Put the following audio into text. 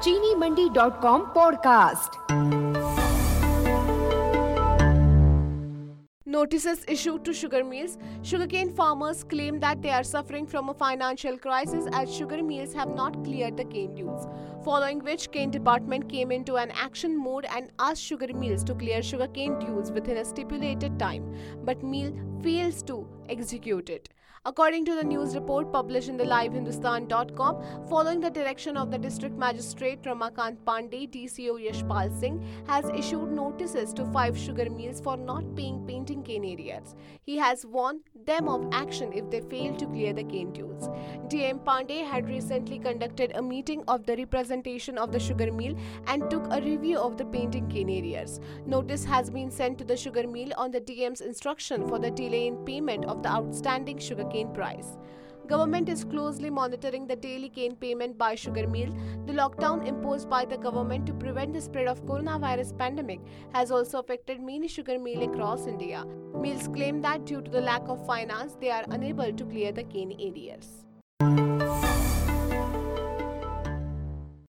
चीनीमंडी.com podcast. Notices issued to sugar mills. Sugarcane farmers claim that they are suffering from a financial crisis as sugar mills have not cleared the cane dues. Following which, cane department came into an action mode and asked sugar mills to clear sugarcane dues within a stipulated time, but mill fails to execute it. According to the news report published in the livehindustan.com, following the direction of the district magistrate Ramakant Pandey, DCO Yashpal Singh has issued notices to 5 sugar mills for not paying painting cane arrears. He has warned them of action if they fail to clear the cane dues. DM Pandey had recently conducted a meeting of the representation of the sugar mill and took a review of the painting cane arrears. Notice has been sent to the sugar mill on the DM's instruction for the delay in payment of the outstanding sugarcane price. Government is closely monitoring the daily cane payment by sugar mill. The lockdown imposed by the government to prevent the spread of coronavirus pandemic has also affected many sugar mills across India. Mills claim that due to the lack of finance, they are unable to clear the cane arrears.